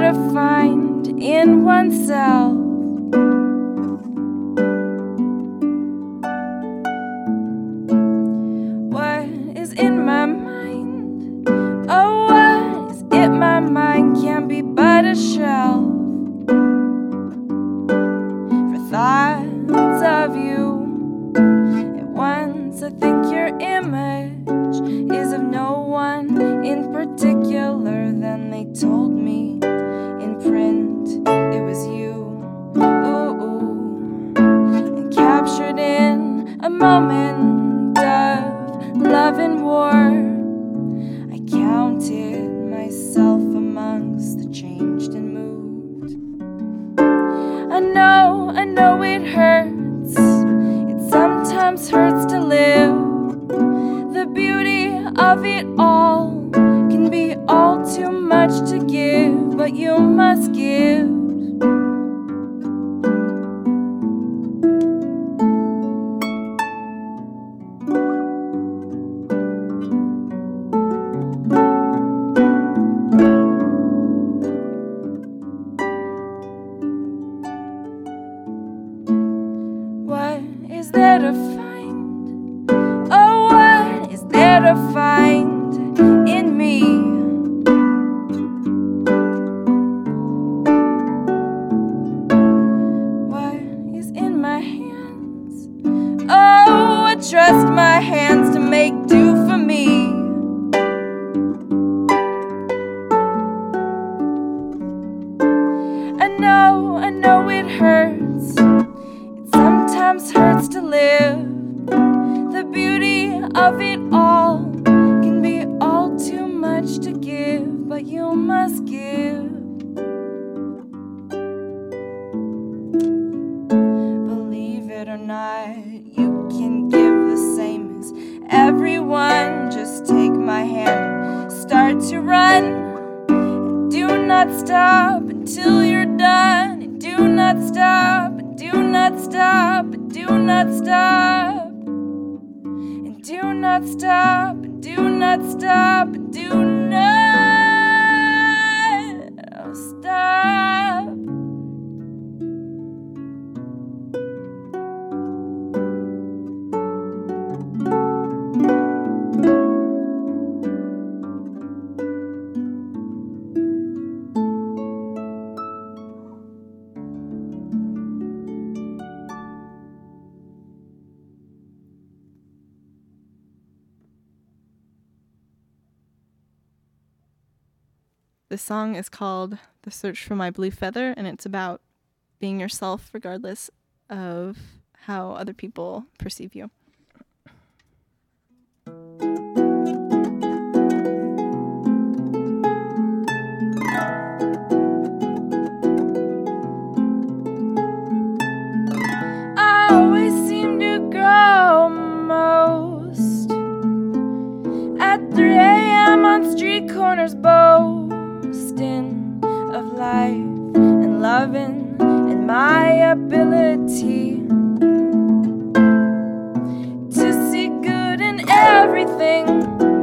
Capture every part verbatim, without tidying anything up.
to find in oneself? What is in my mind? Oh, what is in my mind can't be but a shell for thoughts of you. At once I think your image is of no one in particular. Then they told me in print it was you. Ooh, ooh. And captured in a moment of love and war, I counted myself amongst the changed and moved. I know, I know it hurts. It sometimes hurts to live. The beauty of it all can be all too much to give, but you must give. What is there to find? Oh, what is there to find in me? What is in my hands? Oh, I trust my hands to make do for me. I know, I know it hurts. It sometimes hurts to live. The beauty of it all can be all too much to give, but you must give. Believe it or not, you can give the same as everyone. Just take my hand, start to run. Do not stop until you're done. And do not stop, and do not stop, and do not stop. And do not stop, and do not stop, and do not stop. This song is called The Search for My Blue Feather, and it's about being yourself regardless of how other people perceive you. I always seem to grow most at three a.m. on street corners, boasting of life and loving and my ability to see good in everything.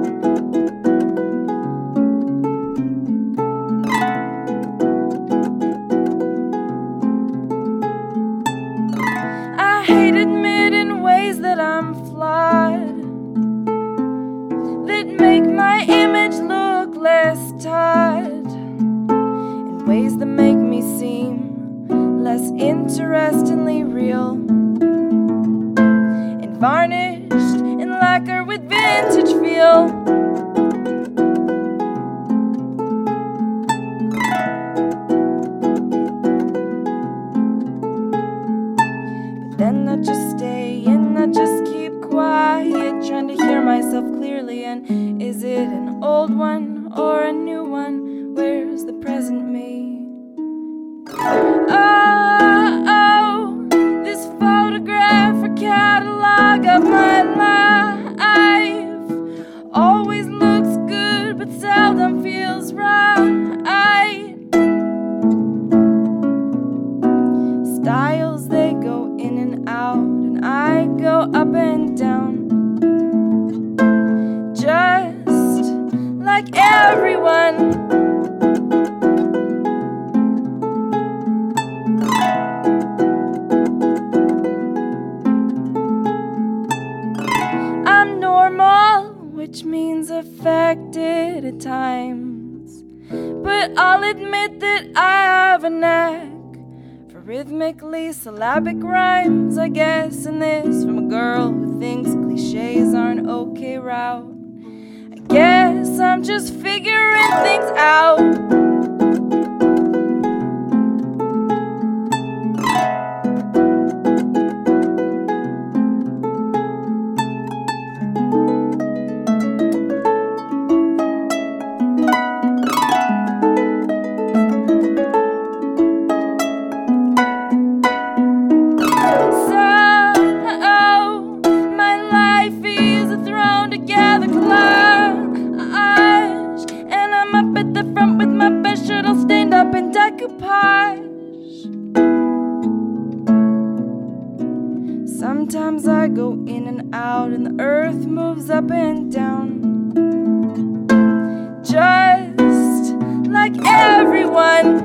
I hate admitting ways that I'm flawed, that make my image look less taut, in ways that make me seem less interestingly real, and varnished in lacquer with vintage feel. Then I just stay and I just keep quiet, trying to hear myself clearly. And is it an old one or a new one? Where's the present me? Oh, oh, this photograph or catalog of my life always looks good but seldom feels right. Styles, they go in and out, and I go up and down, just like everyone. but I'll admit that I have a knack for rhythmically syllabic rhymes, I guess. And this from a girl who thinks cliches are an okay route. I guess I'm just figuring things out. Sometimes I go in and out and the earth moves up and down, just like everyone.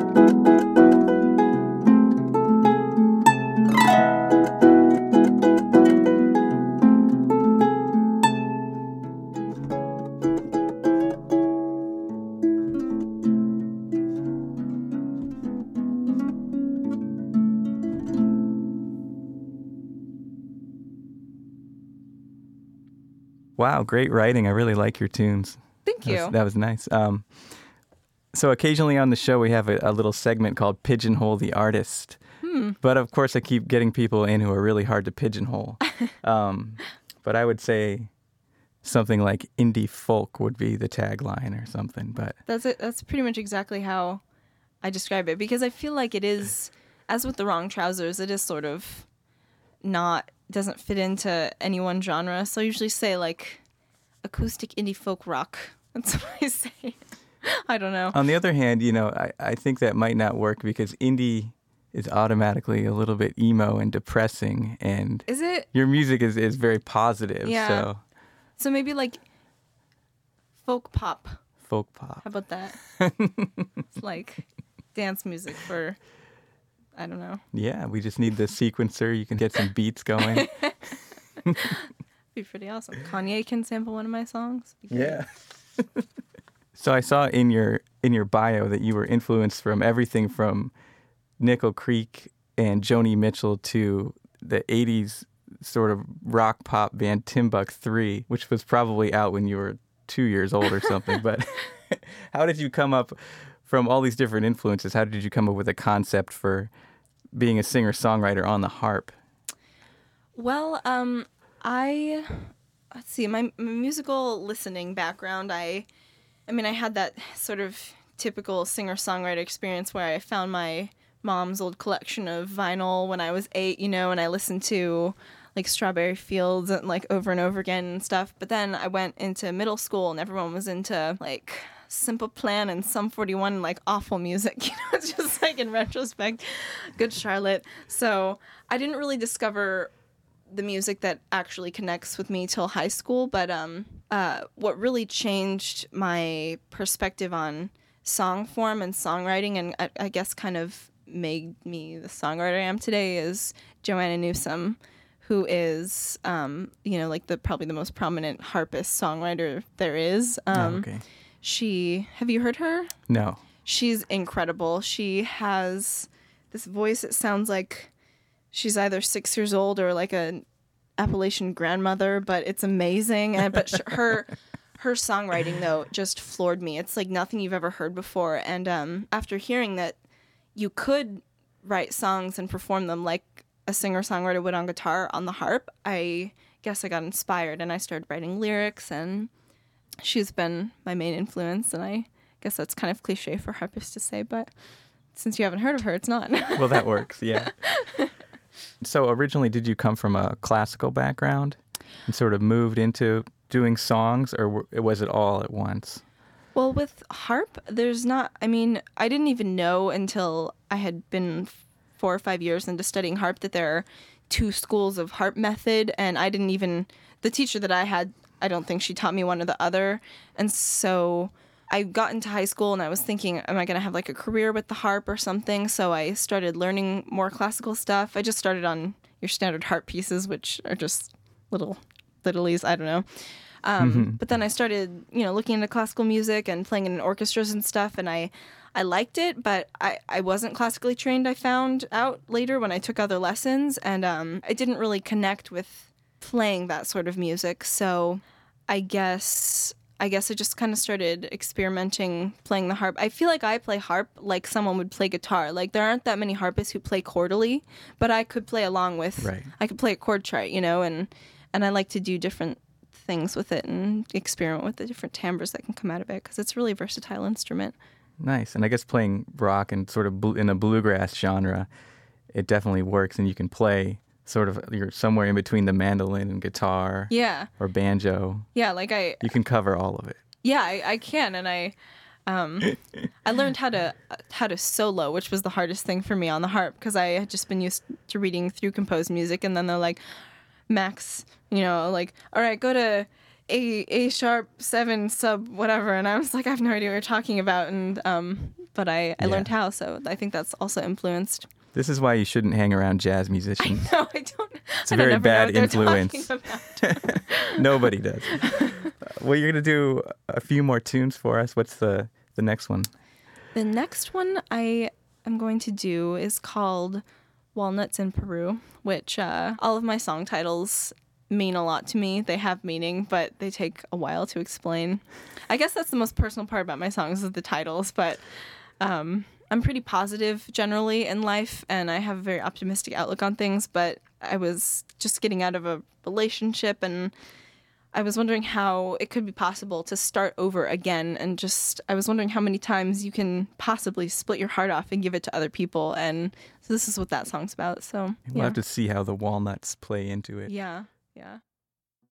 Wow, great writing. I really like your tunes. Thank you. That was, that was nice. Um, so occasionally on the show, we have a, a little segment called Pigeonhole the Artist. Hmm. But of course, I keep getting people in who are really hard to pigeonhole. um, but I would say something like indie folk would be the tagline or something. But That's it. That's pretty much exactly how I describe it, because I feel like it is, as with The Wrong Trousers, it is sort of not, doesn't fit into any one genre. So I usually say like acoustic indie folk rock. That's what I say. I don't know. On the other hand, you know, I, I think that might not work because indie is automatically a little bit emo and depressing, and Is it? your music is, is very positive. Yeah. So So maybe like folk pop. folk pop. How about that? It's like dance music for, I don't know. Yeah, we just need the sequencer. You can get some beats going. Be pretty awesome. Kanye can sample one of my songs. Be great. Yeah. So I saw in your in your bio that you were influenced from everything from Nickel Creek and Joni Mitchell to the eighties sort of rock pop band Timbuk three, which was probably out when you were two years old or something. But how did you come up from all these different influences? How did you come up with a concept for being a singer-songwriter on the harp? Well, um, I, let's see, my, my musical listening background, I, I mean, I had that sort of typical singer-songwriter experience where I found my mom's old collection of vinyl when I was eight, you know, and I listened to like Strawberry Fields and like over and over again and stuff. But then I went into middle school and everyone was into like Simple Plan and Sum forty-one and like awful music, you know, it's just like in retrospect, Good Charlotte. So I didn't really discover the music that actually connects with me till high school. But um, uh, what really changed my perspective on song form and songwriting, and I, I guess kind of made me the songwriter I am today, is Joanna Newsom, who is, um, you know, like the probably the most prominent harpist songwriter there is. Um, oh, okay. She, have you heard her? No. She's incredible. She has this voice that sounds like she's either six years old or like an Appalachian grandmother, but it's amazing. And but sh- her her songwriting though just floored me. It's like nothing you've ever heard before. And um, after hearing that you could write songs and perform them like a singer-songwriter would on guitar on the harp, I guess I got inspired and I started writing lyrics, and she's been my main influence. And I guess that's kind of cliche for harpists to say, but since you haven't heard of her, it's not. Well, that works, yeah. So originally, did you come from a classical background and sort of moved into doing songs, or w- was it all at once? Well, with harp, there's not, I mean, I didn't even know until I had been four or five years into studying harp that there are two schools of harp method, and I didn't even, the teacher that I had, I don't think she taught me one or the other. And so I got into high school and I was thinking, am I going to have like a career with the harp or something? So I started learning more classical stuff. I just started on your standard harp pieces, which are just little littlies, I don't know. Um, Mhm. but then I started, you know, looking into classical music and playing in orchestras and stuff, and I, I liked it, but I, I wasn't classically trained, I found out later when I took other lessons, and um, I didn't really connect with playing that sort of music, so I guess... I guess I just kind of started experimenting playing the harp. I feel like I play harp like someone would play guitar. Like there aren't that many harpists who play chordally, but I could play along with. Right. I could play a chord chart, you know, and and I like to do different things with it and experiment with the different timbres that can come out of it because it's a really versatile instrument. Nice. And I guess playing rock and sort of bl- in a bluegrass genre, it definitely works, and you can play sort of, you're somewhere in between the mandolin and guitar Yeah. or banjo. Yeah, like I You can cover all of it. Yeah, I, I can, and I, um, I learned how to how to solo, which was the hardest thing for me on the harp because I had just been used to reading through composed music, and then they're like, Max, you know, like, all right, go to A A sharp seven sub whatever, and I was like, I have no idea what you're talking about, and um, but I I Yeah. learned how, so I think that's also influenced. This is why you shouldn't hang around jazz musicians. No, I don't. It's a I don't very ever know bad what they're influence. talking about. Nobody does. Well, you're going to do a few more tunes for us. What's the, the next one? The next one I am going to do is called Walnuts in Peru, which uh, all of my song titles mean a lot to me. They have meaning, but they take a while to explain. I guess that's the most personal part about my songs is the titles, but um, I'm pretty positive generally in life, and I have a very optimistic outlook on things, but I was just getting out of a relationship, and I was wondering how it could be possible to start over again, and just I was wondering how many times you can possibly split your heart off and give it to other people, and so this is what that song's about. So We'll yeah, have to see how the walnuts play into it. yeah, yeah.